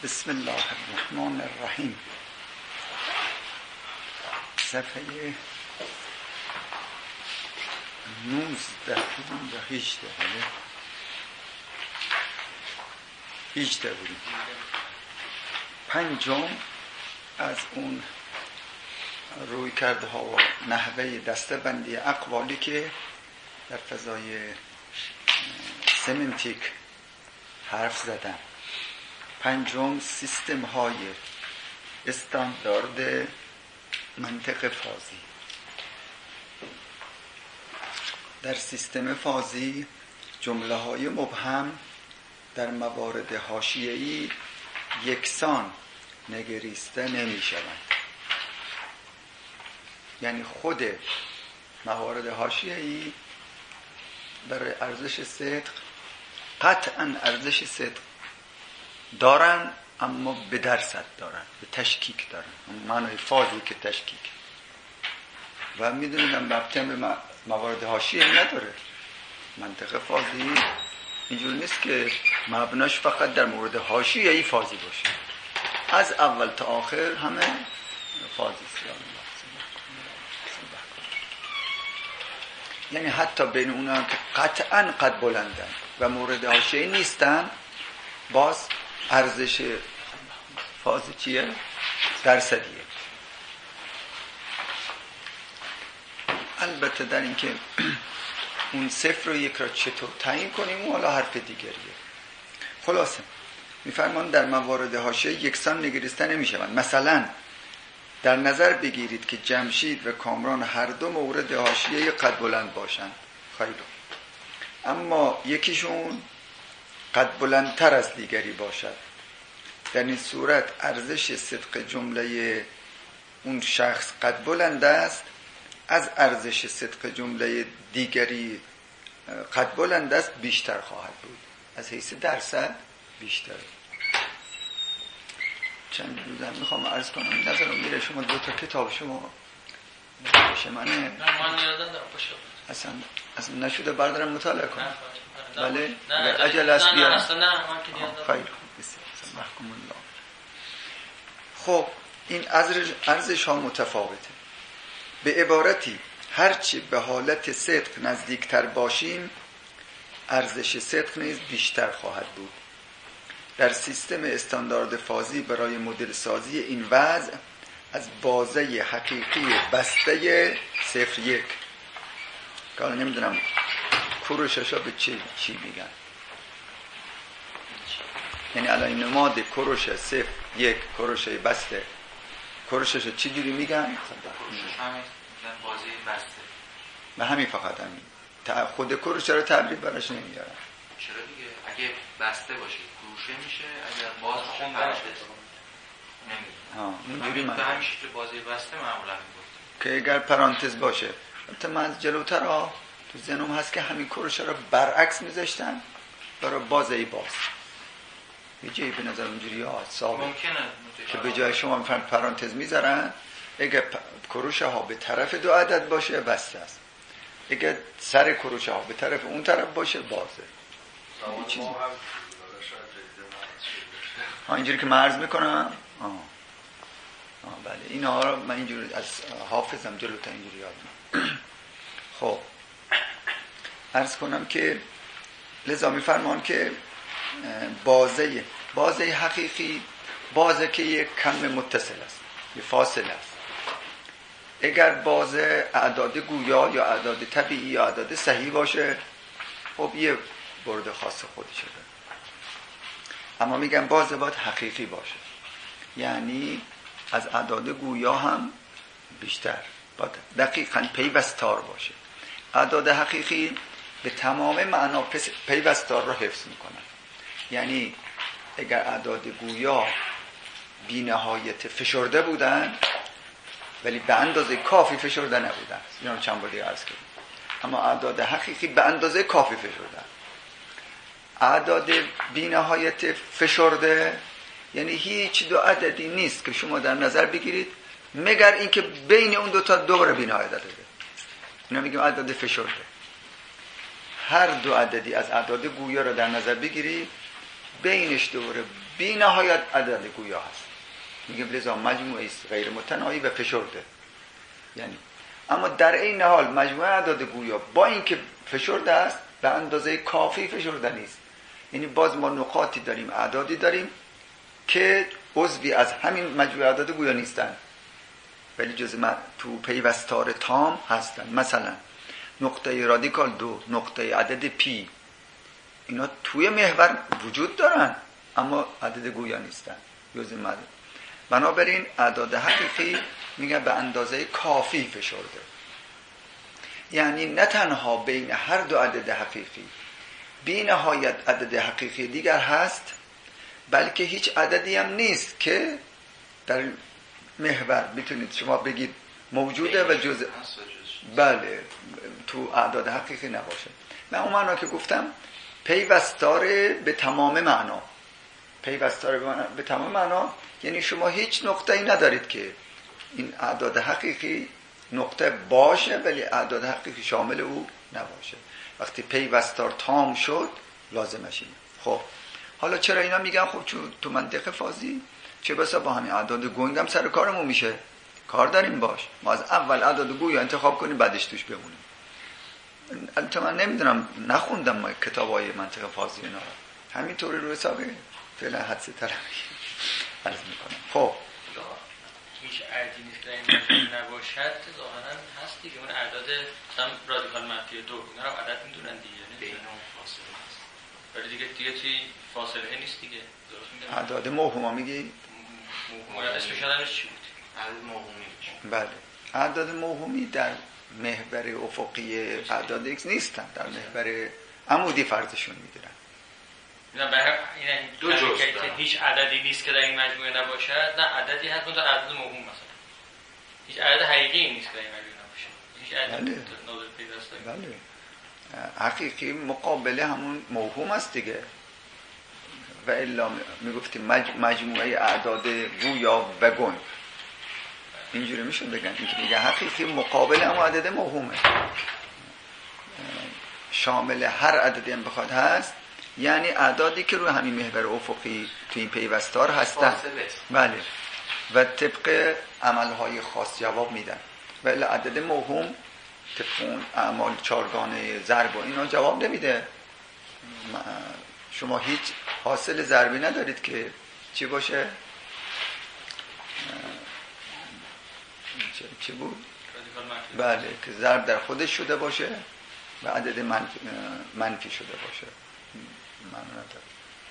بسم الله الرحمن الرحیم. صفحه 19 بودیم و 18 بودیم. پنجم از اون روی کرده ها و نحوه دسته بندی اقوالی که در فضای سمنتیک حرف زدن. پنجم سیستم های استاندارد منطق فازی. در سیستم فازی جمله های مبهم در موارد حاشیه‌ای یکسان نگریسته نمی شوند. یعنی خود موارد حاشیه‌ای برای ارزش صدق قطعا ارزش صدق دارن، اما به درصد دارن، به تشکیک دارن. معنای فازی که تشکیک و میدونم ربطی به موارد حاشیه‌ای نداره. منطق فازی اینجور نیست که مبناش فقط در مورد حاشیه‌ای فازی باشه، از اول تا آخر همه فازی است. یعنی حتی بین اونها که قطعاً قد بلندن و مورد حاشیه‌ای نیستن، باز ارزش فازی چیه؟ درصدیه. البته در این که اون صفر و یک را چطور تعیین کنیم اون حالا حرف دیگریه. خلاصه میفرمان در موارد حاشیه یکسان نگریسته نمیشوند. مثلا در نظر بگیرید که جمشید و کامران هر دو مورد حاشیه قد بلند باشند. خیلی اما یکیشون قد بلندتر از دیگری باشد. در این صورت ارزش صدق جمله اون شخص قد بلند است از ارزش صدق جمله دیگری قد بلند است بیشتر خواهد بود. از حیث درصد بیشتر. چند روزم میخوام عرض کنم نظرم میره شما دو تا کتاب شما باشه من یادم اصلا نشده بردارم مطالعه کنم. بله عجل است بیارم. خیلی خوب بسیار محکوم الله. خب این ارزش ها متفاوته. به عبارتی هرچی به حالت صدق نزدیکتر باشیم ارزش صدق نیز بیشتر خواهد بود. در سیستم استاندارد فازی برای مدل سازی این وضع از بازه حقیقی بسته 0-1 که حالا نمیدونم کروشش ها به چی میگن. یعنی الان نماد کروش 0-1 کروش بسته کروشش چی جوری میگن؟ بازی بسته و همین فقط همین خود کروش رو تعبیر براش نمیارن. چرا دیگه اگه بسته باشه کروشه میشه، اگر باز باشه پرانتز نمیدونم. اینجوری من همیشه تو بازی بسته معمولا میگفتم که اگر پرانتز باشه. البته من از جلوتر تو ذهنم هست که همین کروش رو برعکس میذاشتن برای بازی باز. یه جایی به نظر اونجوری ثابت ممکنه که به جای شما میفرن پرانتز میذارن. اگه کروش ها به طرف دو عدد باشه بسته است، اگه سر کروش ها به طرف اون طرف باشه بازه. اینجوری که من عرض میکنم بله اینا رو من اینجوری از حافظم جلوتا اینجوری یاد میکنم. خب عرض کنم که لذا میفرمان که بازه حقیقی بازه که یک کم متصل است، یک فاصله است. اگر بازه اعداد گویا یا اعداد طبیعی یا اعداد صحیح باشه خب یه برد خاص خودشه. اما میگم بازه باید حقیقی باشه، یعنی از اعداد گویا هم بیشتر، باید دقیقاً پیوستار باشه. اعداد حقیقی به تمام معنا پیوستار را حفظ میکنن. یعنی اگر اعداد گویا بی نهایت فشرده بودن ولی به اندازه کافی فشرده نبودن، اینا رو چند بار دیگه عرض کردم، اما اعداد حقیقی به اندازه کافی فشردن. اعداد بی نهایت فشرده یعنی هیچ دو عددی نیست که شما در نظر بگیرید مگر اینکه بین اون دو تا دوباره بی نهایت عدده. اینا میگیم اعداد فشرده. هر دو عددی از اعداد گویا رو در نظر بگیرید بینش دوره بی نهایت عدد گویا هست. میگه لذا مجموعه است غیر متناهی و فشرده. یعنی اما در این حال مجموعه اعداد گویا با اینکه فشرده است به اندازه کافی فشرده نیست. یعنی باز ما نقاطی داریم، اعدادی داریم که عضوی از همین مجموعه اعداد گویا نیستن ولی جزء تو پیوستار تام هستن. مثلا نقطه رادیکال 2، نقطه عدد پی، اینا توی محور وجود دارن اما عدد گویا نیستن، جزء مد. بنابراین اعداد حقیقی میگن به اندازه کافی فشرده. یعنی نه تنها بین هر دو عدد حقیقی بی نهایت عدد حقیقی دیگر هست، بلکه هیچ عددی هم نیست که در محور بتونید شما بگید موجوده و جزء بله تو اعداد حقیقی نباشه. من اون معنا که گفتم پیوستار به تمام معنا، پیوستار به تمام معنا یعنی شما هیچ نقطه‌ای ندارید که این اعداد حقیقی نقطه باشه ولی اعداد حقیقی شامل او نباشه. وقتی پیوستار تام شد لازمش اینه. خب حالا چرا اینا میگن؟ خب چون تو منطق فازی چه بسا با همین اعداد گنگ هم سر کارمون میشه، کار داریم باش. ما از اول اعداد گویا انتخاب کنیم بعدش توش بمونیم. البته من نمیدونم، نخوندم ما کتابای منطق فازی اینا رو، همینطوری رو حساب فعلا حدس طلبی عرض میکنم. خب هیچ عددی نیست که این مجموعه نباشد ظاهرا هست دیگه. اون اعداد مثلا رادیکال منفی 2 اینا رو عدد میدونن دیگه، بین اون فاصله هست ولی دیگه توی فاصله نیست دیگه. درست میگم؟ اعداد موهوم میگی؟ موهوم اسمش چی بود؟ عدد موهومی. بله اعداد موهومی در محور افقی اعداد ایکس نیستن، در محور عمودی فرضشون میگیرن. این دو جزء که هیچ عددی نیست که در این مجموعه نباشد، نه عددی هست مثلا عدد موهوم، مثلا هیچ عدد حقیقی نیست که در این مجموعه نباشه، هیچ عدد ناظر پیوسته. بله حقیقی مقابله همون موهوم است دیگه. و الا میگفتیم مجموعه اعداد گویا و گنگ، اینجوری میشه بگن. اینکه میگه حقیقی مقابل همون عدد موهومه، شامل هر عددی هم بخواد هست، یعنی اعدادی که روی همین محور افقی تو این پیوستار هستن. بله و طبق عملهای خاص جواب میدن. ولی عدد موهوم طبق اون اعمال چارگانه ضرب و اینا جواب نمیده. شما هیچ حاصل ضربی ندارید که چی باشه؟ چی بود؟ بله که ضرب در خودش شده باشه و عدد منفی شده باشه. معنی نداره.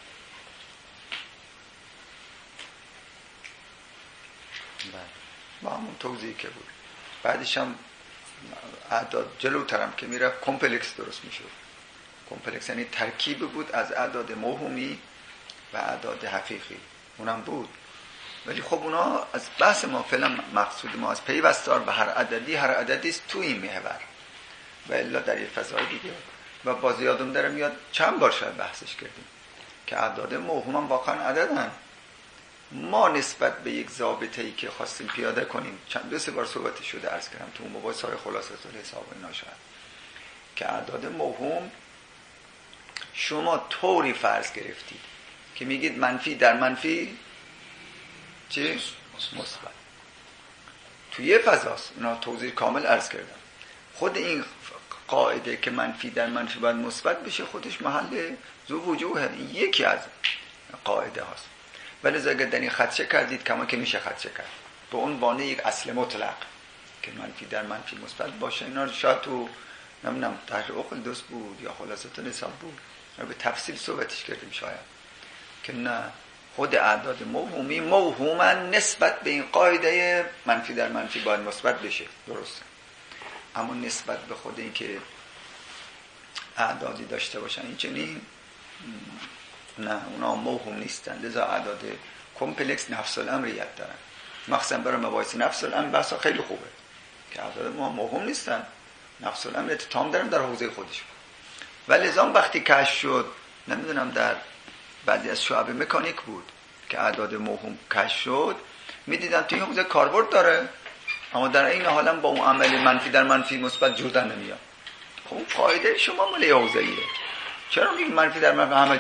بله با همون توضیحی که بود. بعدش هم اعداد جلوترم که میره کمپلکس درست میشه. کمپلکس یعنی ترکیب بود از اعداد موهومی و اعداد حقیقی، اونم بود. ولی خب اونا از بحث ما فعلا مقصود ما از پیوستار به هر عددی است تو این محور و الا در یه فضای دیگه. و باز یادم داره میاد چند بار شاید بحثش کردیم که اعداد موهوم هم واقعا عددن. ما نسبت به یک ضابطه‌ای که خواستیم پیاده کنیم چند سه بار صحبت شده عرض کردم تو مباحث‌های خلاصه الحساب و اینا شاید که اعداد موهوم شما طوری فرض گرفتید که میگید منفی در منفی چی؟ مثبت. تو یه فضاست. اینا توضیح کامل عرض کردم. خود این قاعده که منفی در منفی باید مثبت بشه خودش محل ذو وجوهه، یکی از قاعده هاست. ولی اگر در این خدشه کردید کما که میشه خدشه کرد به عنوان یک اصل مطلق که منفی در منفی مثبت باشه، اینا رو شاید تو نمیدونم طرح عقل دوست بود یا خلاصه نساب بود به تفصیل صحبتش کردیم شاید که نه خود اعداد موهوما نسبت به این قاعده منفی در منفی باید مثبت بشه، درسته. اما نسبت به خود این که اعدادی داشته باشن این چنین نه، اونا موهوم نیستن. لذا اعداد کمپلکس نفس الامریت دارن، مخصوصا برای مباحث نفس الامر بحثا خیلی خوبه که اعداد ما موهوم نیستن، نفس الامریت تام دارن در حوزه خودشون. ولی لذا وقتی کشف شد، نمیدونم در بعضی از شعب مکانیک بود که اعداد موهوم کشف شد، میدیدن توی حوزه کاربرد داره اما در این حال هم با اون عمل منفی در منفی مثبت جدا نمیاد. خب قاعده شما مال حوزه‌ایه، چرا میگید منفی در منفی همه جا؟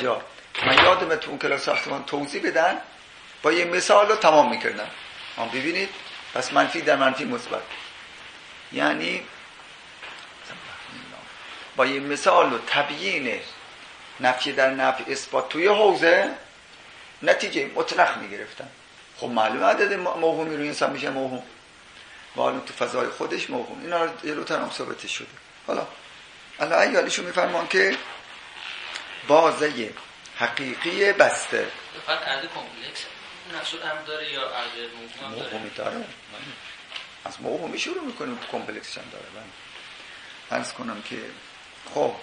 من یادمه تو اون کلاس ساختمان توضیح بدن با یه مثال رو تمام میکردن. ببینید پس منفی در منفی مثبت، یعنی با یه مثال و تبیین نفی در نفی اثبات توی حوزه نتیجه مطلق میگرفتن. خب معلومه عدد موهومی رو انسان میشه موهوم و حالا تو فضای خودش موهوم. اینا رو جلوتر هم ثابت شده. حالا ایالیشون میفرمان که بازه حقیقی بسته فقط عدد کمپلکس نفس الامر داره یا عدد موهومی داره؟ از موهومی شروع میکنیم کمپلکسش هم داره. من عرض کنم که خب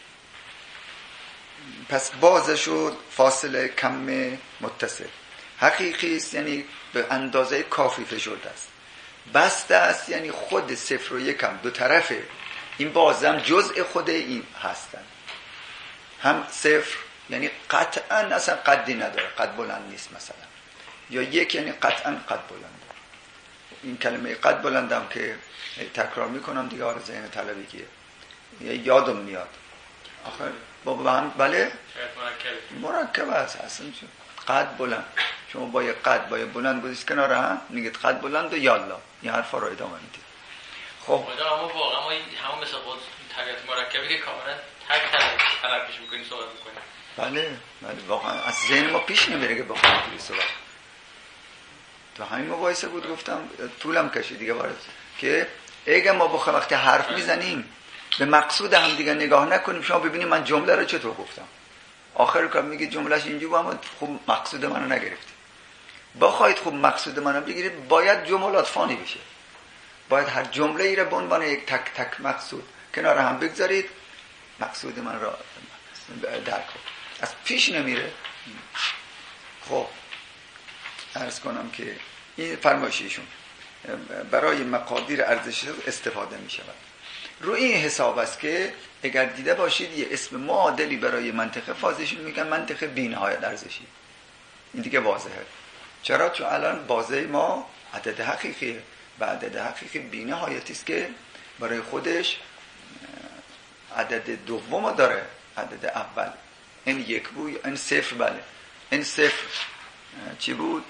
پس بازه شد فاصله کم متصل، حقیقی است یعنی به اندازه کافی فشرده است، بسته است یعنی خود صفر و یکم دو طرفه این بازه هم جزء خود این هستن، هم صفر یعنی قطعا اصلا قدی نداره، قد بلند نیست مثلا، یا یک یعنی قطعا قد بلنده. این کلمه قد بلندم که تکرار میکنم دیگه آره ذهن طلبگیه یادم میاد آخر بابا هم بله مرکب است اصلا قد بلند. شما با یه قد با یه بلند بودید کنار هم میگید قد بلند و یالا این حرفا رو ادامه میدید. خب اما واقعا ما همون مثل خود طبیعت مرکبی که کاملا تک طرفش میکنیم صحبت میکنیم. بله واقعا از ذهن ما پیش نمیره که بخوایم اینجوری صحبت. تو همین مباحثه بود گفتم طولم کشید دیگه وارد که اگه ما بخوایم وقتی حرف میزنیم به مقصود هم دیگه نگاه نکنیم، شما ببینید من جمله رو چطور گفتم، آخر کار میگه جملهش اینجوری بود اما خوب مقصود منو نگرفتید. بخواید خوب مقصود منو بگیرید باید جملات فانی بشه، باید هر جمله ای رو به عنوان یک تک تک مقصود کنار هم بگذارید، مقصود من را درک کنید، از پیش نمیره. خب عرض کنم که این فرمایشیشون برای مقادیر ارزشی استفاده می شود. روی این حساب است که اگر دیده باشید یه اسم معادلی برای منطقه فازشون میگن منطقه بی‌نهایت ارزشی. این دیگه واضحه. چرا؟ چون الان بازه ما عدد حقیقیه و عدد حقیقی بی‌نهایتی است که برای خودش عدد دوم داره، عدد اول این یک بود، این صفر، بله این صفر چی بود؟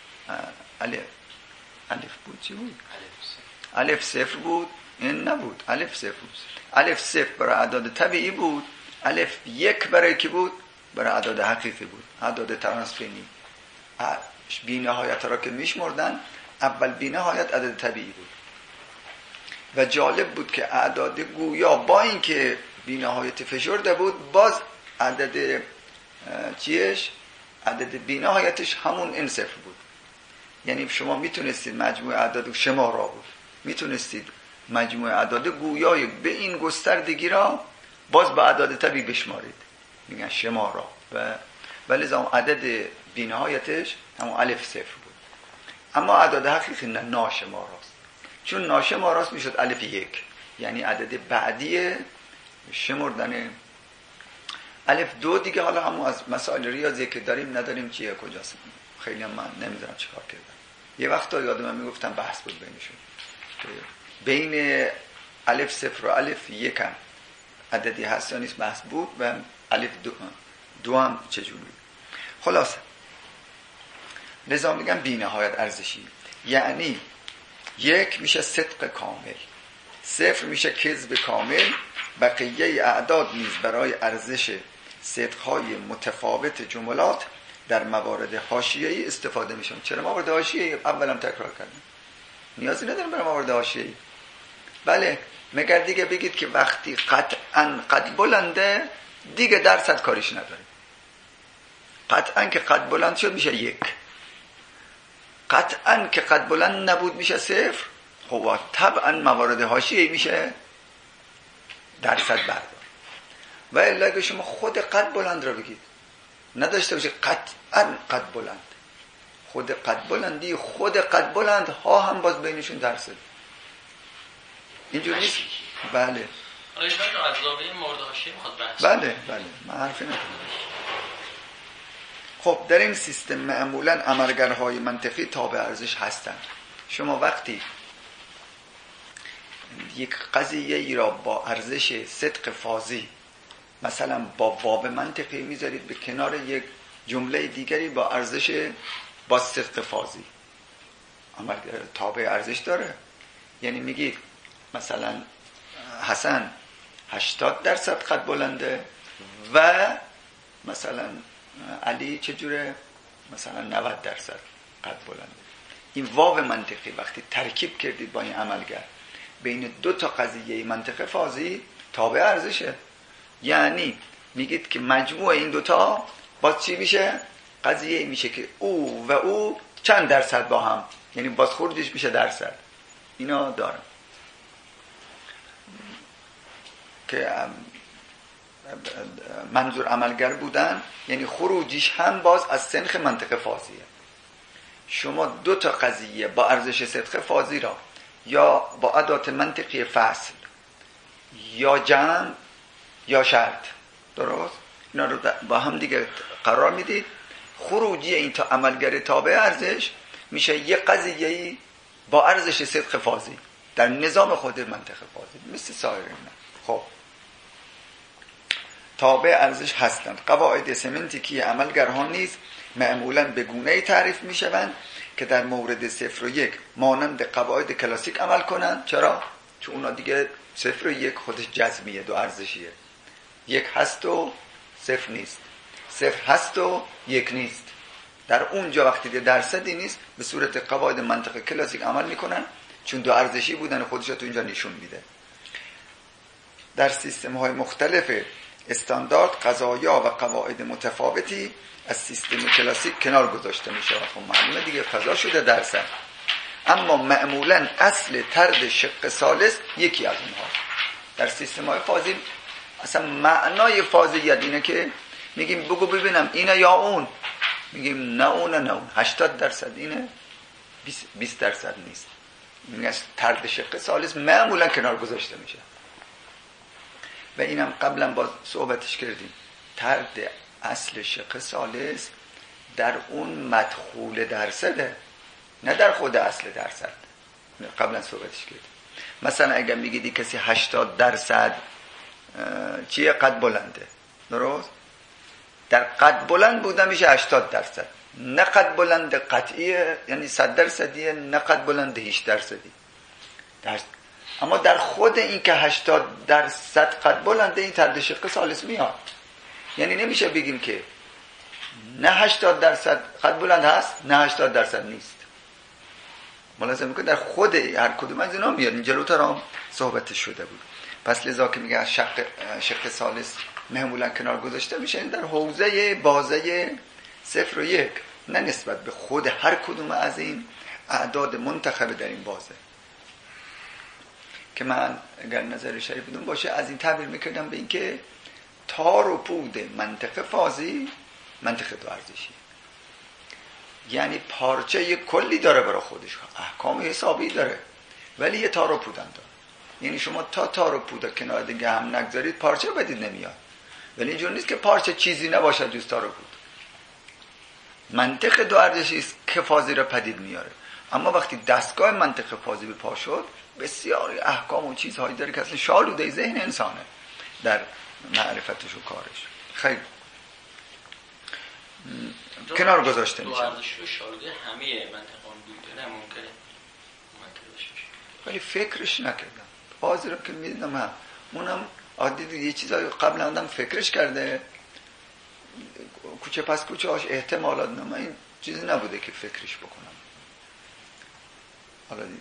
الف بود، چی بود؟ الف صفر بود، این نبود، الف صفر بود. الف صفر برای اعداد طبیعی بود، الف یک برای کی بود؟ برای اعداد حقیقی بود، اعداد ترانسفینی. بی نهایت را که میشمردن اول بی نهایت عدد طبیعی بود و جالب بود که اعداد گویا با اینکه بی نهایت فشرده بود باز عدد چیش؟ عدد بی نهایتش همون این صفر بود. یعنی شما میتونستید مجموع اعداد شمارا بود، میتونستید مجموع اعداد گویای به این گستردگی را باز با اعداد طبیعی بشمارید، میگن شمارا، و لذا عدد بی نهایتش همون الف صفر بود. اما اعداد حقیقی نه، ناشماراست. چون ناشماراست میشد الف یک، یعنی عدد بعدی شمردن. الف دو دیگه حالا همون از مسائل ریاضی که داریم نداریم چیه کجاست، خیلی هم من نمیدونم چیکار کردم. یه وقتا یادم میگفتم بحث بود بینشون، بین الف صفر و الف یک هم عددی هست یا نیست بحث بود و الف دو هم چجوری. خلاصه لذا میگم بی نهایت ارزشی، یعنی یک میشه صدق کامل، صفر میشه کذب کامل، بقیه اعداد نیز برای ارزش صدقهای متفاوت جملات در موارد حاشیه‌ای استفاده میشن. چرا موارد حاشیه‌ای؟ اولم تکرار کردم، نیازی نداریم برای موارد حاشیه‌ای. بله مگر دیگه بگید که وقتی قطعاً قد بلنده دیگه درصد کاریش نداریم. قطعاً که قد بلند شد میشه یک، قطعاً که قد بلند نبود میشه صفر. خب طبعاً موارد حاشیه‌ای میشه درصد بردار. و الا که شما خود قد بلند رو بگید نداشته باشه قطعاً قد بلند، خود قد بلندی خود قد بلند ها هم باز بینشون درصد اینجور نیست. بله آیا شما از زاویه مورد حاشیه میخواد بحث؟ بله من حرفی ندارم. خب در این سیستم معمولاً عملگرهای منطقی تابع ارزش هستند. شما وقتی یک قضیه ای را با ارزش صدق فازی مثلا با واو منطقی میذارید به کنار یک جمله دیگری با ارزش با صدق فاضی. عملگر تابع ارزش داره. یعنی میگید مثلا حسن 80% قد بلنده و مثلا علی چجوره مثلا 90% قد بلنده. این واو منطقی وقتی ترکیب کردید با این عملگر بین دو تا قضیه منطق فاضی تابع ارزشه. یعنی میگید که مجموع این دوتا باز چی میشه؟ قضیه میشه که او و او چند درصد با هم، یعنی باز خروجش میشه درصد. اینا دارم که منظور عملگر بودن، یعنی خروجیش هم باز از سنخ منطق فاضیه. شما دو تا قضیه با ارزش صدق فاضی را یا با ادات منطقی فصل یا جمع یا شرط، درست؟ اینا رو با هم دیگه قرار میدید، خروجی این تا عملگر تابع ارزش میشه یک قضیه با ارزش صدق فاضی در نظام خود منطق فاضی مثل سایر اینا. خب تابع ارزش هستند. قواعد سمنتیکی عملگرها نیز معمولاً به گونه‌ای تعریف میشوند که در مورد 0 و 1 مانند قواعد کلاسیک عمل کنند. چرا؟ چون اونا دیگه 0 و 1 خودش جزمیه، دو ارزشیه. 1 هست و 0 نیست، 0 هست و 1 نیست. در اونجا وقتی درصدی نیست به صورت قواعد منطق کلاسیک عمل میکنن، چون دو ارزشی بودن خودش رو تو اینجا نشون میده. در سیستم‌های مختلف استاندارد قضایا و قواعد متفاوتی از سیستم کلاسیک کنار گذاشته میشه. خب معلومه دیگه قضا شده درصد. اما معمولا اصل طرد شق ثالث یکی از اونها. در سیستم‌های فاضی اصلا معنای فاضیت اینه که میگیم بگو ببینم اینه یا اون، میگیم نه اونه نه اون، 80% اینه 20% نیست. این طرد شق ثالث معمولا کنار گذاشته میشه. و اینم قبلا با صحبتش کردیم، طرد اصل شق ثالث در اون مدخول درصده، نه در خود اصل درصد. قبلا صحبتش کردیم. مثلا اگر میگیدی کسی 80% چیه قد بلنده، درست؟ در قد بلند بوده میشه 80%، نه قد بلند قطعیه یعنی 100%، نه قد بلند 18%. اما در خود این که 80% قد بلنده این طرد شق ثالث میاد. یعنی نمیشه بگیم که نه 80% قد بلند هست نه 80% نیست. ملاحظه میکنه در خود هر کدوم از اینا میاد. این جلوتر هم صحبت شده بود. پس لذا که میگه از شق ثالث معمولا کنار گذاشته میشه در حوزه بازه 0 و 1، نه نسبت به خود هر کدوم از این اعداد منتخب در این بازه. که من اگر نظر شریف بدون باشه از این تعبیر میکردم به این که تار و پود منطق فاضی منطق دو ارزشی، یعنی پارچه یک کلی داره برای خودش، احکام حسابی داره ولی یه تار و پودن داره. یعنی شما تا تار و پود کنار دیگه هم نگذارید پارچه بدید نمیاد. ولی اینجور نیست که پارچه چیزی نباشه جز تار و پود. منطق دو ارزشی است که فاضی را پدید میاره. اما وقتی دستگاه منطق فاضی به پا شد بسیاری احکام و چیزهایی داره که اصلا شالوده ذهن انسانه در معرفتش و کارش. خیلی کنار گذاشته میشه. دو ارزشی و شالوده همه منطقان بوده، نه ممکنه ولی فکرش نکردم. بازی رو که میدیدم هم اونم عادی دیگه یه چیزایی قبل آدم فکرش کرده، کوچه پس کوچه هاش احتمالات نه، این چیزی نبوده که فکرش بکنم. حالا دید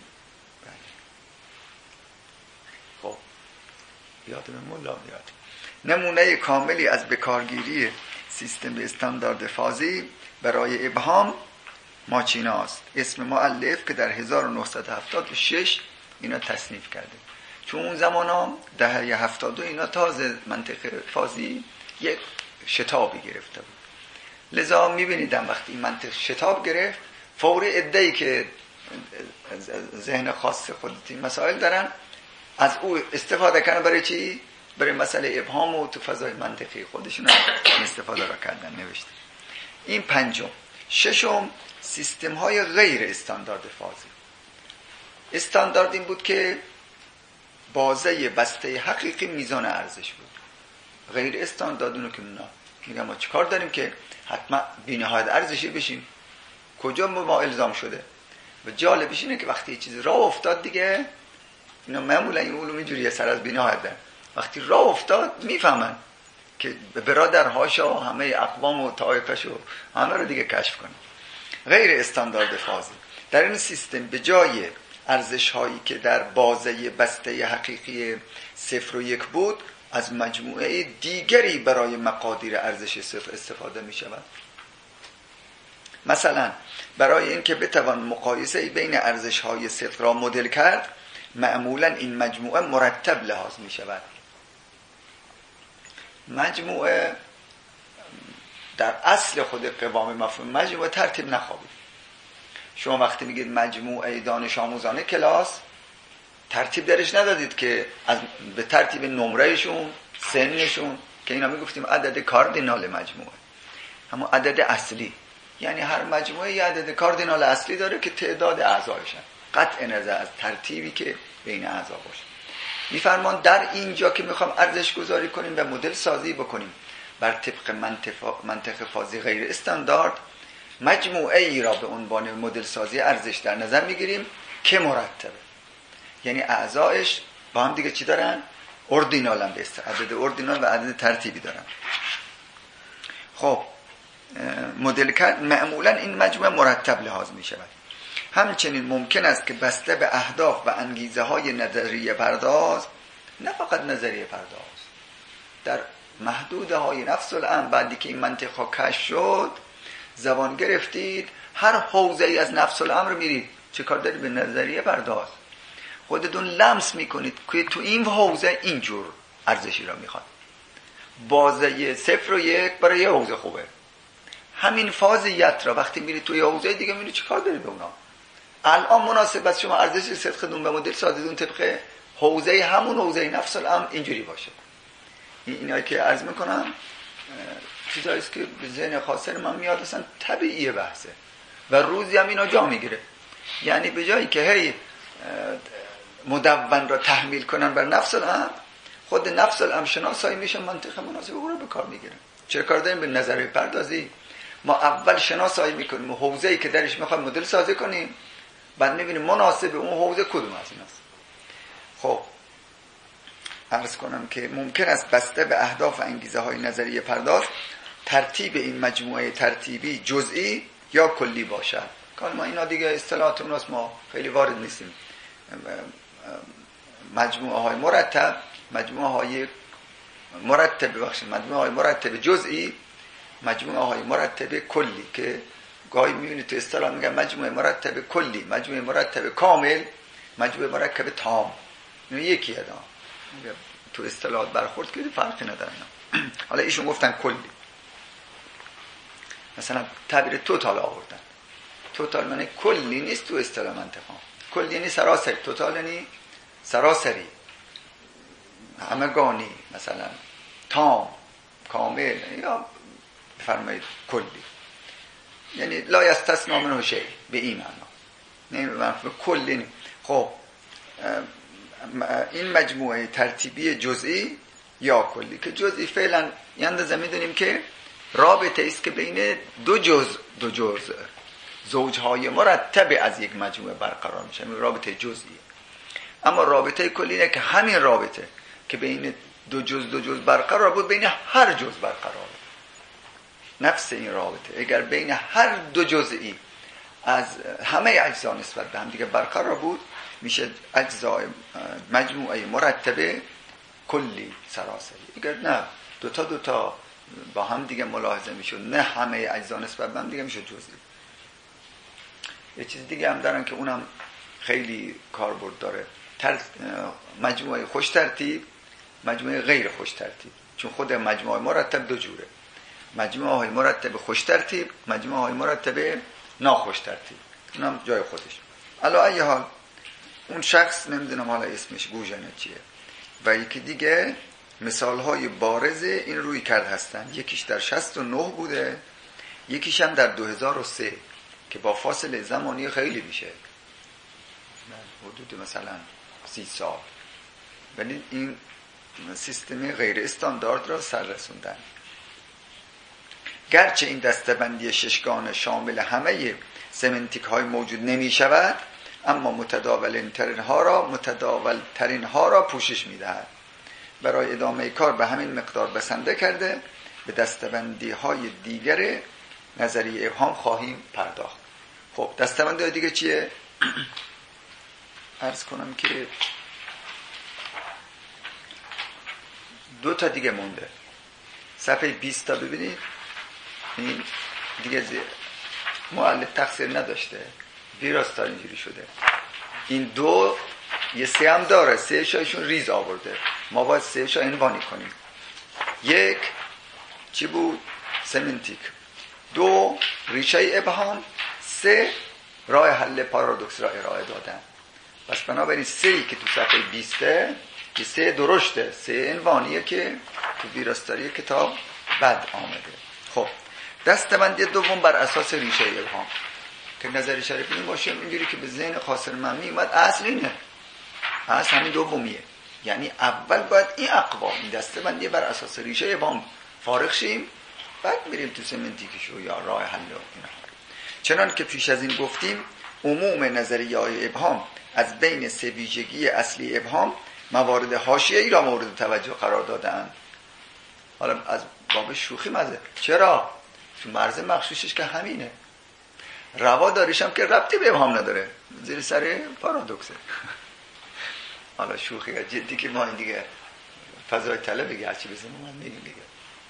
خب یادم مولا میاد. نمونه کاملی از بکارگیری سیستم استاندارد فازی برای ابهام ماچیناست. اسم مؤلف که در 1976 اینا تصنیف کرده، چون اون زمان ها دهه 72 اینا تازه منطق فازی یک شتابی گرفته بود. لذا میبینیدم وقتی این منطق شتاب گرفت فور عده‌ای که ذهن خاص خودتی مسائل دارن از او استفاده کردن. برای چی؟ برای مسئله ابهام و تو فضای منطقی خودشون استفاده را کردن نوشته. این پنجم. ششم سیستم های غیر استاندارد فازی. استاندارد این بود که بازه بسته حقیقی میزان ارزش بود. غیر استانداردونو که نه میگم ما چیکار داریم که حتما بی‌نهایت ارزشی بشیم؟ کجا ما الزام شده؟ و جالبش اینه که وقتی یه چیزی راه افتاد دیگه، اینا معمولا این علوم اینجوریه سر از بی‌نهایت دارن، وقتی راه افتاد میفهمن که برادرهاش و همه اقوام و طایفش و همه رو دیگه کشف کنن. غیر استاندارد فاضل در این سیستم به جای ارزش هایی که در بازه بسته حقیقی 0 و 1 بود، از مجموعه دیگری برای مقادیر ارزش 0 استفاده می شود. مثلا برای اینکه بتوان مقایسه بین ارزش های صدق را مدل کرد، معمولا این مجموعه مرتب لحاظ می شود. مجموعه در اصل خود قوام مفهوم مجموعه ترتیب نخوابید. شما وقتی میگید مجموعه دانش آموزان کلاس، ترتیب درش ندادید که به ترتیب نمرهشون، سنشون، که اینا میگفتیم عدد کاردینال مجموعه، اما عدد اصلی، یعنی هر مجموعه یه عدد کاردینال اصلی داره که تعداد اعضایشن، قطع نظر از ترتیبی که بین اعضا باشه. میفرمان در اینجا که میخوام ارزش گذاری کنیم و مدل سازی بکنیم بر طبق منطق فازی غیر استاندارد، مجموعه ای را به عنوان مدل سازی ارزش در نظر میگیریم که مرتبه، یعنی اعضایش با هم دیگه چی دارن؟ اردینال هم بیسته، عدد اردینال و عدد ترتیبی دارن. خب مدل کرد معمولا این مجموعه مرتب لحاظ می شود. همچنین ممکن است که بسته به اهداف و انگیزه های نظریه پرداز، نه فقط نظریه پرداز، در محدوده های نفس الامر، بعدی که این منطق ها کشف شد، زبان گرفتید، هر حوزه ای از نفس الامر میرید چه کار دارید؟ به نظریه پرداز. خودتون لمس میکنید که تو این حوزه اینجور ارزشی را میخواد. بازه 0 و 1 برای یه حوزه خوبه، همین فاضیت را وقتی میرید توی حوزه دیگه میرید چه کار دارید به اونا. الان مناسب است شما ارزش صدقتون به مدل سازیتون طبق حوزه همون حوزه نفس الامر اینجوری باشه. اینایی که عرض میکنم چیزایی است که به ذهن خاصر من میاد، اصلا طبیعیه بحثه و روزی هم اینا جا میگیره. یعنی به جایی که هی مدون را تحمیل کنن بر نفس الامر، خود نفس الامر شناسایی میشه، منطق مناسب او رو به کار میگیره. چه کار داریم؟ به نظریه پردازی. ما اول شناسایی میکنیم حوزه‌ای که درش میخوایم مدل سازی کنیم، بعد میبینیم مناسب اون حوزه کدوم از ایناست. خب عرض کنم که ممکن است بسته به اهداف و انگیزه های نظریه پرداز، ترتیب این مجموعه ترتیبی جزئی یا کلی باشد. کار ما اینا دیگه اصطلاحات اوناست، ما خیلی وارد نیستیم. مجموعه های مرتب، مجموعه های مرتب جزئی، مجموعه های مرتب کلی، که گاهی میبینید تو اصطلاح میگن مجموعه مرتب کلی، مجموعه مرتب کامل، مجموعه مرکب تام. اینو یکیه دا تو اصطلاحات برخورد که فرقی نداره. حالا ایشون گفتن کلی، مثلا تعبیر توتال آوردن. توتال معنی کلی نیست تو اصطلاح منطقه. کلی یعنی سراسری، توتال یعنی سراسری، همگانی، مثلا تام، کامل، یا فرمایید کلی، یعنی لا یستثنا منه شیء، به این معنا، نه مفهوم کلی. خب این مجموعه ترتیبی جزئی یا کلی، که جزئی فعلا اندازه میدونیم که رابطه است که بین دو جزء زوجهای مرتب از یک مجموعه برقرار میشه، رابطه جزئی. اما رابطه کلی اینه که همین رابطه که بین دو جزء برقرار بود، بین هر جزء برقرار. نفس این رابطه اگر بین هر دو جزئی از همه اجزا نسبت به هم دیگه برقرار بود، میشه اجزای مجموعه مرتبه کلی سراسری. اگر نه دوتا با هم دیگه ملاحظه میشد، نه همه اجزا نسبت به هم دیگه میشه جزئی. یه چیز دیگه هم دارن که اونم خیلی کاربرد داره، مجموعه خوش ترتیب، مجموعه غیر خوش ترتیب. چون خود مجموعه مرتب دو جوره، مجموعه های مرتب خوش ترتیب، مجموعه های مرتب ناخوش ترتیب. اونم جای خودش. علا ای حال اون شخص نمیدونم حالا اسمش گوژنه چیه، و یکی دیگه مثال های بارز این روی کرد هستن. یکیش در 69 بوده، یکیش هم در 2003 که با فاصله زمانی خیلی میشه، حدود مثلا 30 سال. ولی این سیستمی غیر استاندارد را سر رسوندن. گرچه این دسته‌بندی ششگانه شامل همه سمنتیک های موجود نمی شود، اما متداول ترین ها را پوشش می دهد. برای ادامه کار به همین مقدار بسنده کرده به دسته‌بندی های دیگر نظریه ابهام خواهیم پرداخت. خب دسته‌بندی های دیگه چیه؟ عرض کنم که 2 تا دیگه مونده. صفحه 20 تا ببینید. این دیگه مؤلف تقصیر نداشته، ویراستار اینجوری شده. این 2 یه 3 هم داره، 3 شایشون ریز آورده، ما باید 3 شا عنوانی کنیم. 1 چی بود؟ سمنتیک. 2 ریشه ابهام. 3 راه حل پارادوکس را ارائه دادن. پس بنابراین 3 که تو صفحه 20 که 3 درشته، 3 عنوانیه که تو ویراستاری کتاب بد آمده. خب دسته‌بندی دوم بر اساس ریشه ابهام که نظر شریف این باشه، اینجوری که به ذهن خاصر ممی اومد، اصل اینه، اصل همین دومیه. یعنی اول باید این اقوام، این دسته‌بندی بر اساس ریشه ابهام فارغ شیم، بعد میریم تو سمنتیکشو یا راه حل و اینا. چنان که پیش از این گفتیم، عموم نظریه‌های ابهام از بین 3 ویژگی اصلی ابهام موارد حاشیه‌ای را مورد توجه قرار داده‌اند. حالا از باب شوخی مزه، چرا؟ تو مرز مخشوشش که همینه، روا داریش هم که ربطی به ابهام نداره، زیر سر پارادوکسه. حالا شوخی جدی که ما این دیگه فضای طلب بگه هرچی بزنیم من میگیم دیگه.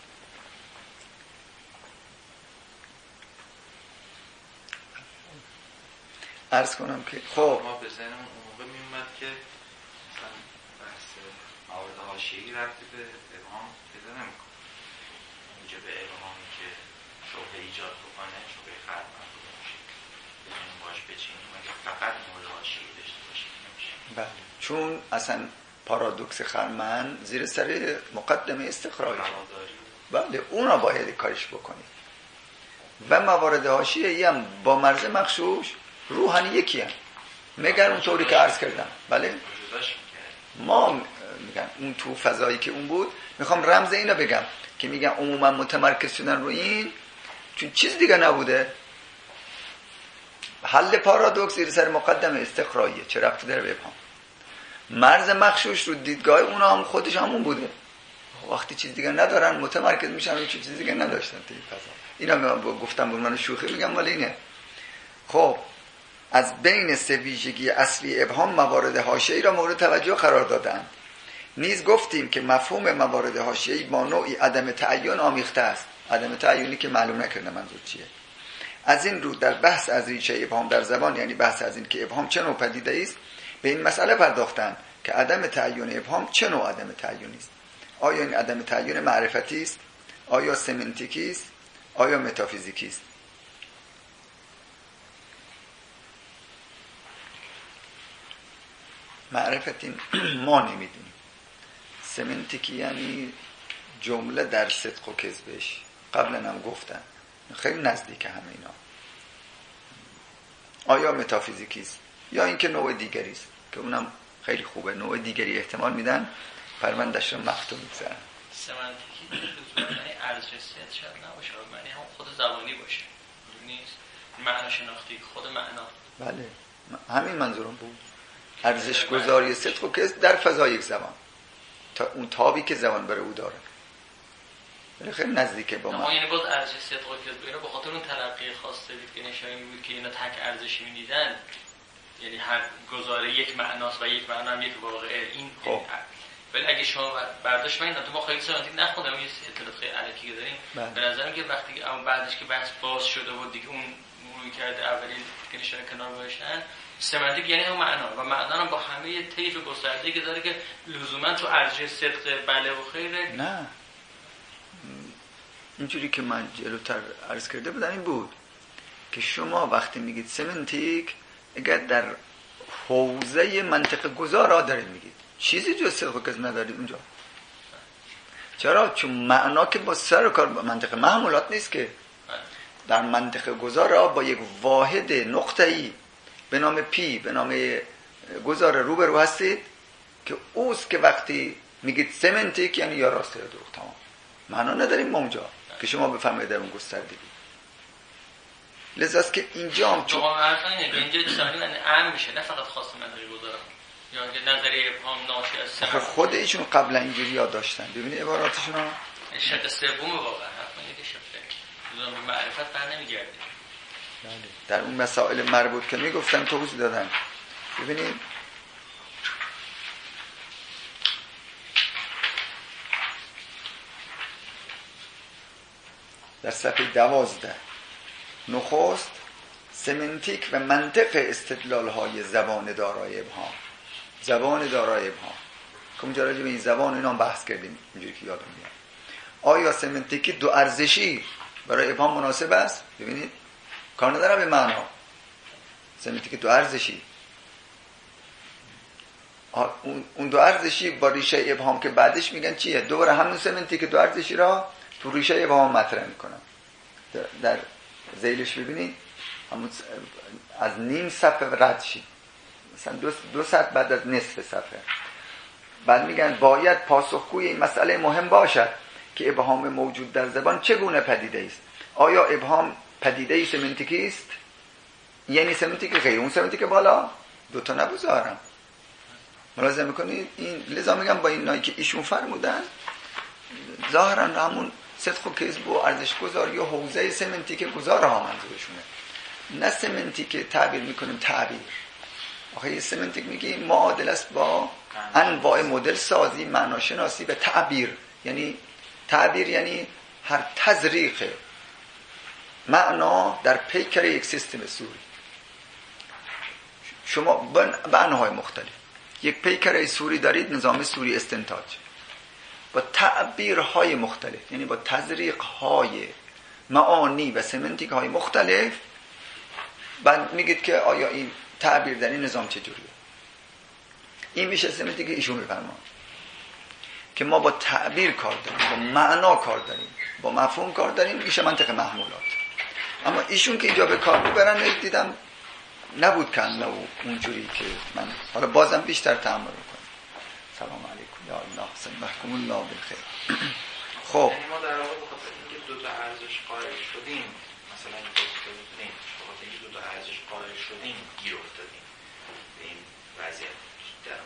عرض کنم که خب ما به ذهنمون اون موقع میومد که مثلا بحث موارد حاشیه‌ای ربطی به ابهام پیدا نمی‌کنه. اینجا به ابهامی که شبهه ایجاد بکنه، شبهه خرمن باشه، بتونیم باش بچینیم، اگه فقط مورد حاشیه‌ای داشته باشیم نمیشه. بله، چون اصلا پارادوکس خرمن زیر سر مقدمه استخراج، بله اونا باید کارش بکنیم. و موارد حاشیه‌ای هم با مرز مخشوش روحانی یکی هم مگر اون طوری که عرض کردم. بله ما میگن اون تو فضایی که اون بود، میخوام رمز اینو بگم که میگن عموما متمرکز شدن رو این، چون چیز دیگه نبوده. حل پارادوکس زیر سر مقدمه استخراجیه، چه ربطی داره به ابهام؟ مرز مخشوش رو دیدگاه اونا هم خودش همون بوده. وقتی چیز دیگه ندارن متمرکز میشن رو چیز دیگه نداشتن توی فضا. اینا گفتم من شوخی میگم ولی اینه. خب از بین 3 ویژگی اصلی ابهام موارد حاشیه‌ای را مورد توجه قرار دادند. نیز گفتیم که مفهوم موارد حاشیه‌ای با نوعی عدم تعین آمیخته است. عدم تعینی که معلوم نکردم منظور چیه. از این رو در بحث از ریشه ابهام در زبان، یعنی بحث از این که ابهام چه نوع پدیده است، به این مسئله پرداختند که عدم تعین ابهام چه نوع عدم تعینی است. آیا این عدم تعین معرفتی است؟ آیا سمنتیکی است؟ آیا متافیزیکی است؟ معرفتی ما نمیدونیم. سمنتیکی یعنی جمله در صدق و کذبش، قبلا هم گفتن خیلی نزدیک همه اینا. آیا متافیزیکی است یا اینکه نوع دیگری است که اونم خیلی خوبه، نوع دیگری احتمال میدن، پرونده‌اش رو مختوم می‌ذارن. سمنتیکی لزوما یعنی ارزش صد شاید نباشه، معنی هم خود زبانی باشه، نیست معنا شناختی خود معنا. بله همین منظورم بود، ارزش گذاری صدق و کذب در فضای یک زبان، تا اون تابی که زبان برای او داره. ولی خیلی نزدیکه با ما. یعنی باز ارزش صدق و کذب اینا به خاطر اون تلقی خاص دید که نشانی بود که اینا تک ارزشی می‌دیدن، یعنی هر گزاره یک معناست و یک معنا هم یک واقعه. این خب ولی اگه شما برداشت من تو ما خیلی سمنتیک نخوندم، این اطلاعات خیلی الکی داریم. به نظرم که وقتی اما بعدش که بحث باز شده بود دیگه اون روی کرده اولین که نشانه کنار گذاشتن، سمنتیک یعنی هم معنا و معنا هم با همه طیف گسترده‌ای که داره که لزوما تو ارزش صدق بله و خیره. نه اینجوری که من جلوتر عرض کرده بودم این بود که شما وقتی میگید سمنتیک، اگر در حوزه منطق گذار دارید میگید، چیزی جز صدق و کذب ندارید اونجا. چرا؟ چون معنا که با سر کار منطق محمولات نیست که. در منطق گذار با یک واحد نقطه‌ای به نام پی، به نام گذار روبرو هستید که اوست که وقتی میگید سمنتیک یعنی یا راسته یا دروغ، تمام. معنا نداریم ما اونجا که شما بفهمید در اون گستردگی. لذاست که اینجا هم چون اینجا جسانی من عام میشه، نه فقط خاص منطقی گذارم یا نظریه ابهام ناشی از سمت. خود ایشون قبلا اینجوری یاد داشتن. ببینید عباراتشون ها شرط سوم واقعا حتما یه شفته بدون معرفت بر نمیگرده. در اون مسائل مربوط که میگفتم توضیح دادم. ببینید در صفحه 12 نخست سمنتیک و منطق استدلال های زبان دارای ابهام. زبان دارای ابهام که اونجا راجع به این زبان اینا هم بحث کردیم اینجوری که یادم میاد. آیا سمنتیکی دو ارزشی برای ابهام مناسب است؟ ببینید کار نداره به معنا. سمنتیک دو ارزشی، اون دو ارزشی با ریشه ابهام که بعدش میگن چیه؟ دوباره همون سمنتیک دو ارزشی را تو ریشه ابهام مطرح میکنن. در ذیلش ببینید همون از نیم صفحه رد شید، مثلا دو سطر بعد از نصف صفحه. بعد میگن باید پاسخگوی این مسئله مهم باشد که ابهام موجود در زبان چگونه پدیده است. آیا ابهام پدیده سمنتیکی است؟ یعنی سمنتیک غیر اون سمنتیک بالا؟ دوتا نبوزارم. ملاحظه میکنید این لذا میگم با این نایی که ایشون فرمودن ظاهرا همون صدق و کذب و ارزش گذاری و حوزه سمنتیک گذاره ها منظورشونه، نه سمنتیک تعبیر میکنیم تعبیر. آخه یه سمنتیک میگیم معادل است با انواع مدل سازی، معناشناسی و تعبیر. یعنی تعبیر یعنی هر تزریق معنا در پیکر یک سیستم سوری. شما به انواع مختلف یک پیکر سوری دارید، نظام سوری استنتاج، با تعبیرهای مختلف، یعنی با تزریقهای معانی و سمنتیک های مختلف. بعد میگید که آیا این تعبیر در این نظام چجوریه؟ این میشه سمنتیک ایشون میفرمان که ما با تعبیر کار داریم، با معنا کار داریم، با مفهوم کار داریم، میشه منطق محمولات. اما ایشون که اینجا به کار میبرن دیدم نبود که اونجوری که من حالا بازم بیشتر تأمل میکنم. سلام علیکم یا الله حسن محکوم الله بالخیر. خب ما در واقع بخاطر اینکه دو تا ارزش قائل شدیم، مثلا این توضیح بدیم بخاطر اینکه دو تا ارزش قائل شدیم گیر افتادیم به این وضعیت در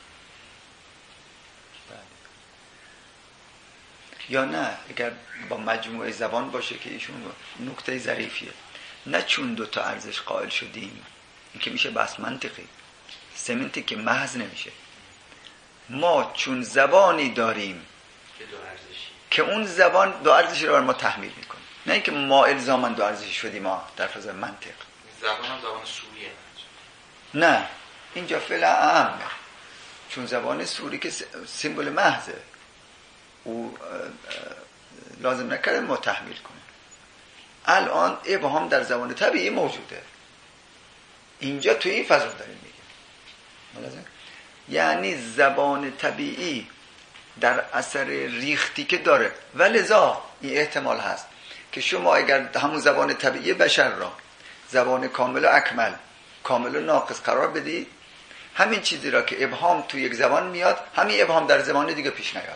یا نه اگر با مجموعه زبان باشه که ایشون نکته ظریفیه، نه چون دو تا ارزش قائل شدیم این که میشه بحث منطقی سمنتیک که محض نمیشه. ما چون زبانی داریم که اون زبان دو ارزشی رو بر ما تحمیل میکنه، نه اینکه ما الزاما دو ارزشی شدیم ما در فضای منطق. زبان هم زبان سوریه نه اینجا فعلا اهمه، چون زبان سوری که سیمبل محضه او لازم نکرده ما تحمیل کنه. الان ابهام در زبان طبیعی موجوده، اینجا توی این فضا داریم میگیم. یعنی زبان طبیعی در اثر ریختی که داره و لذا این احتمال هست که شما اگر همون زبان طبیعی بشر را زبان کامل و اکمل، کامل و ناقص قرار بدید، همین چیزی را که ابهام توی یک زبان میاد همین ابهام در زبان دیگه پیش نیاد.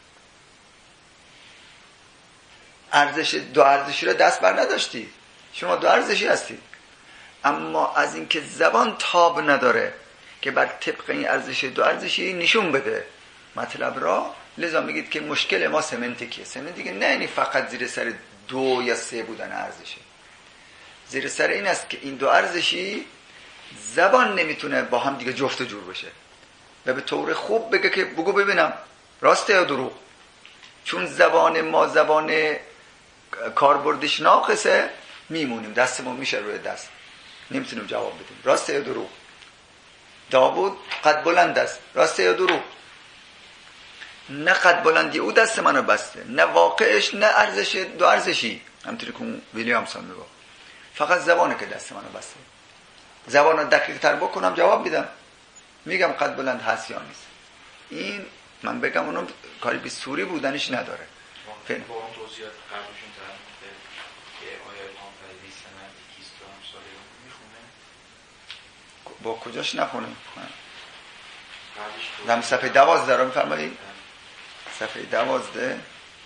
دو ارزشی را دست بر نداشتید، شما دو ارزشی هستید، اما از اینکه زبان تاب نداره که بر طبق این ارزش دو ارزشی نشون بده مطلب را، لذا میگید که مشکل ما سمنتیکیه. سمنتیک نه یعنی فقط زیر سر 2 یا 3 بودن ارزشه، زیر سر این است که این دو ارزشی زبان نمیتونه با هم دیگه جفت و جور بشه و به طور خوب بگه که بگو ببینم راسته یا دروغ. چون زبان ما زبان کاربردش ناقصه، میمونیم دستمون میشه روی دست، نمیتونیم جواب بدیم راسته یا دروغ. داوود قد بلند است، راسته یا دروغ؟ نه قد بلندی او دست منو بسته، نه واقعش، نه ارزش دو ارزشی، همونطوری که ویلیامسون میگه فقط زبانه که دست منو بسته. زبان رو دقیق تر بکنم جواب میدم، میگم قد بلند هست یا نیست. این من بگم اونم کاری به سوری بودنش نداره. با اون توضیحات قبلشون که آیا ابهام پدیده سمنتیکیست و همساله میخونه؟ با کجاش نخونه؟ در صفحه 12 رو میفرمایید؟ صفحه 12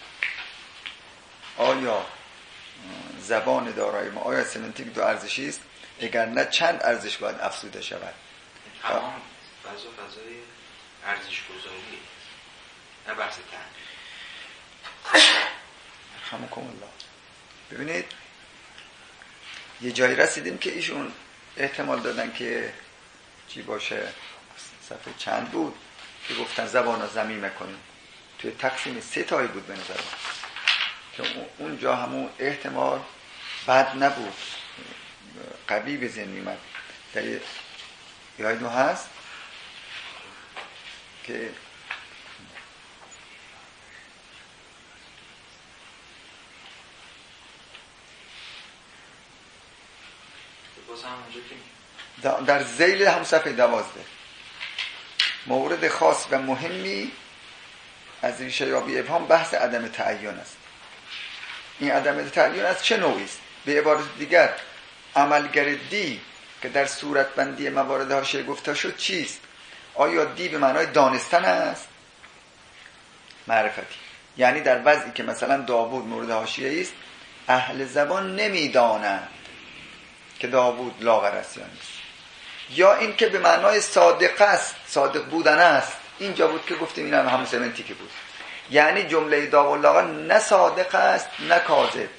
آیا زبان دارای ما آیا سمنتیک دو ارزشی است؟ اگر نه چند ارزش باید افزوده شود؟ تمام فضای ارزش گذاری، نه بحث تحقیق. رحمکم الله. ببینید یه جایی رسیدیم که ایشون احتمال دادن که چی باشه، صفحه چند بود که گفتن زبان رو ضمیمه کنیم، توی تقسیم 3 تایی بود به نظر که اونجا همون احتمال بد نبود، قوی به ذهن می‌آمد. در یادتون هست که در ذیل هم صفحه 12 مورد خاص و مهمی از ریشه یابی ابهام بحث عدم تعین است. این عدم تعین از چه نوعی است؟ به عبارت دیگر عملگر دی که در صورتبندی موارد حاشیه گفته شد چیست؟ آیا دی به معنای دانستن است؟ معرفتی، یعنی در وضعی که مثلا داوود مورد حاشیه است اهل زبان نمیدانند که داوود لاغرسیان است، یا این که به معنای صادق است، صادق بودن است. اینجا بود که گفتیم این هم سمنتیکی بود، یعنی جمله داوود لاغر نه صادق است نه کاذب،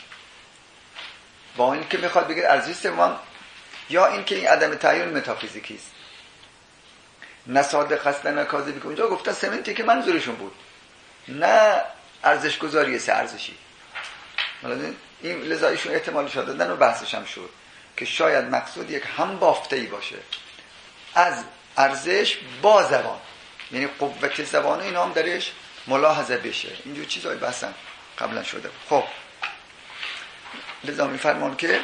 با این که میخواد بگه ارزش سوم، یا این که این عدم تعین متافیزیکی است، نه صادق است نه کاذبی که اونجا گفتن سمنتیک منظورشون بود، نه ارزش گذاری سه ارزشی. این لذا ایشون احتمالش دادن و بحثش هم شد که شاید مقصود یک هم بافته‌ای باشه از ارزش با زبان، یعنی قوت زبان اینا هم درش ملاحظه بشه. اینجور چیزای بحثم قبلا شده بود. خب لذا میفرمان که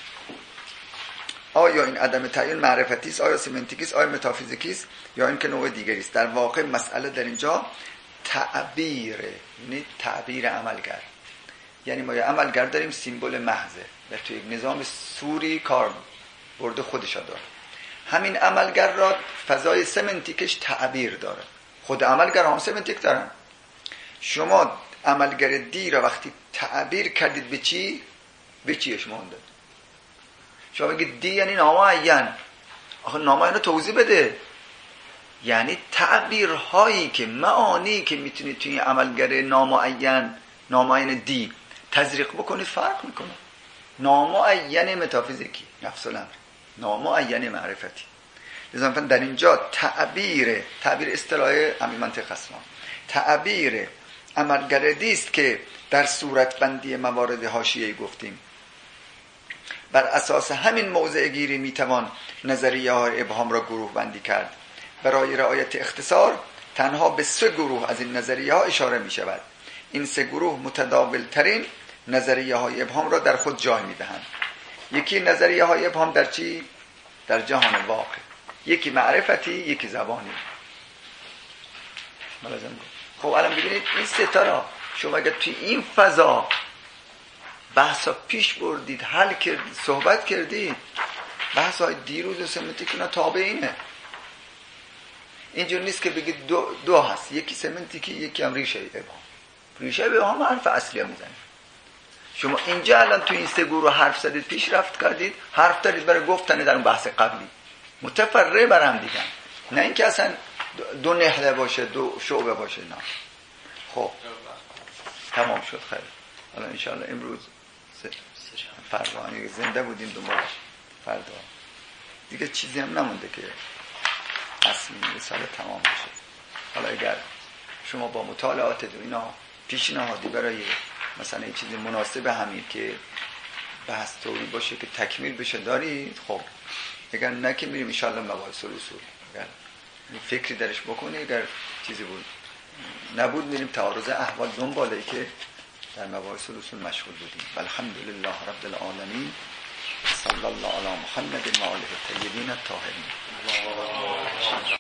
آیا این عدم تعین معرفتی است، آیا سمنتیکی است، آیا متافیزیکی است، یا اینکه نوع دیگری است؟ در واقع مسئله در اینجا تعبیره، یعنی تعبیر عملگر. یعنی ما یه عملگر داریم سیمبل محضه و توی یک نظام سوری کار برده خودش داره. همین عملگر را فضای سمنتیکش تعبیر داره. خود عملگر هم سمنتیک دارن. شما عملگر دی را وقتی تعبیر کردید به چی؟ به چیش مونده؟ شما بگید دی یعنی نامعین. آخه نامعین رو توضیح بده. یعنی تعبیرهایی که معانی که میتونید توی عملگر نامعین دی تزریق بکنید فرق میکنه. نامعین متافیزیکی نفس الامر، نامعین معرفتی. لذا در اینجا تعبیر اصطلاح همین منطق است. تعبیر عملگر دی است که در صورت بندی موارد حاشیه‌ای گفتیم. بر اساس همین موضع گیری میتوان نظریه های ابهام را گروه بندی کرد. برای رعایت اختصار تنها به 3 گروه از این نظریه ها اشاره می شود. این 3 گروه متداول ترین نظریه های ابهام را در خود جای می دهند. یکی نظریه های ابهام در چی؟ در جهان واقع. یکی معرفتی، یکی زبانی. خب الان ببینید این 3 تا را شما اگر توی این فضا بحثا پیش بردید، حل کردید، صحبت کردید، بحثای دیروز و سمنتیک اینا تابع اینه. اینجور نیست که بگید دو هست، یکی سمنتیکی یکی هم ریشه ابهام. ریشه ابهام حرف اصلی ها میزنید. شما اینجا الان توی این 3 گروه حرف زدید، پیشرفت کردید، حرف دارید برای گفتن در اون بحث قبلی، متفرع برام دیگه، نه اینکه اصلا 2 نهله باشه، 2 شعبه باشه. نه خب تمام شد. خیر الان انشاءالله امروز فردا اگه زنده بودیم دنبالش فردا دیگه چیزی هم نمونده که اصلی رساله تمام بشه. حالا اگر شما با مطالعات اینا پیشنهادی برای مثلا یه چیزی مناسب همین که بحث طوری باشه که تکمیل بشه دارید، خب اگر نه که میریم انشاءالله مباحث اصول، اگر فکری درش بکنی، اگر چیزی بود نبود میریم تعارض احوال دنباله که در مباحث اصول مشغول بودیم. الحمدلله رب العالمین، صلی الله علی محمد و آله الطیبین الطاهرین.